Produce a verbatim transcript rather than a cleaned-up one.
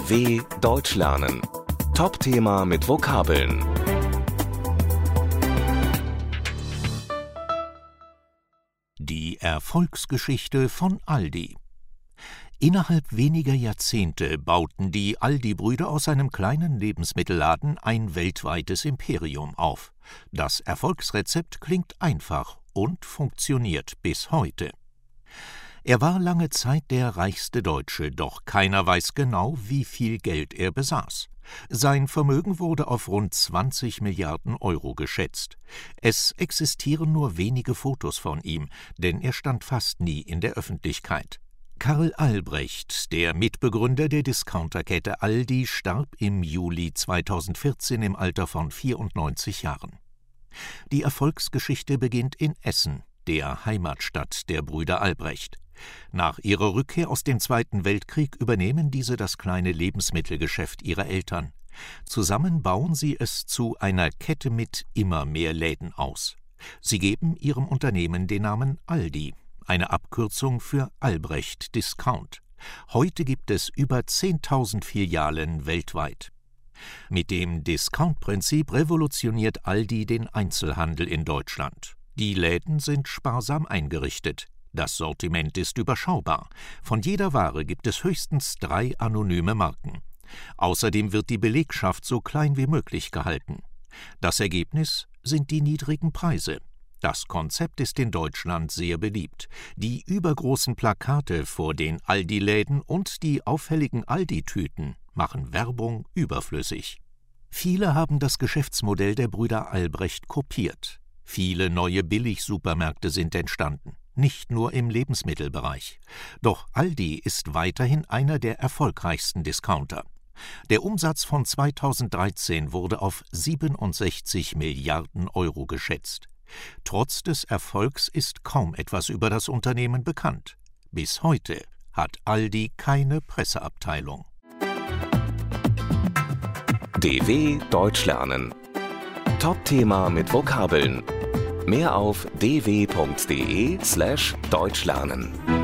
D W Deutsch lernen. Top-Thema mit Vokabeln. Die Erfolgsgeschichte von Aldi. Innerhalb weniger Jahrzehnte bauten die Aldi-Brüder aus einem kleinen Lebensmittelladen ein weltweites Imperium auf. Das Erfolgsrezept klingt einfach und funktioniert bis heute. Er war lange Zeit der reichste Deutsche, doch keiner weiß genau, wie viel Geld er besaß. Sein Vermögen wurde auf rund zwanzig Milliarden Euro geschätzt. Es existieren nur wenige Fotos von ihm, denn er stand fast nie in der Öffentlichkeit. Karl Albrecht, der Mitbegründer der Discounterkette Aldi, starb im Juli zweitausendvierzehn im Alter von vierundneunzig Jahren. Die Erfolgsgeschichte beginnt in Essen, der Heimatstadt der Brüder Albrecht. Nach ihrer Rückkehr aus dem Zweiten Weltkrieg übernehmen diese das kleine Lebensmittelgeschäft ihrer Eltern. Zusammen bauen sie es zu einer Kette mit immer mehr Läden aus. Sie geben ihrem Unternehmen den Namen Aldi, eine Abkürzung für Albrecht Discount. Heute gibt es über zehntausend Filialen weltweit. Mit dem Discount-Prinzip revolutioniert Aldi den Einzelhandel in Deutschland. Die Läden sind sparsam eingerichtet. Das Sortiment ist überschaubar. Von jeder Ware gibt es höchstens drei anonyme Marken. Außerdem wird die Belegschaft so klein wie möglich gehalten. Das Ergebnis sind die niedrigen Preise. Das Konzept ist in Deutschland sehr beliebt. Die übergroßen Plakate vor den Aldi-Läden und die auffälligen Aldi-Tüten machen Werbung überflüssig. Viele haben das Geschäftsmodell der Brüder Albrecht kopiert. Viele neue Billigsupermärkte sind entstanden. Nicht nur im Lebensmittelbereich. Doch Aldi ist weiterhin einer der erfolgreichsten Discounter. Der Umsatz von zweitausenddreizehn wurde auf siebenundsechzig Milliarden Euro geschätzt. Trotz des Erfolgs ist kaum etwas über das Unternehmen bekannt. Bis heute hat Aldi keine Presseabteilung. D W Deutsch lernen. Top-Thema mit Vokabeln. Mehr auf d w punkt d e slash deutsch lernen.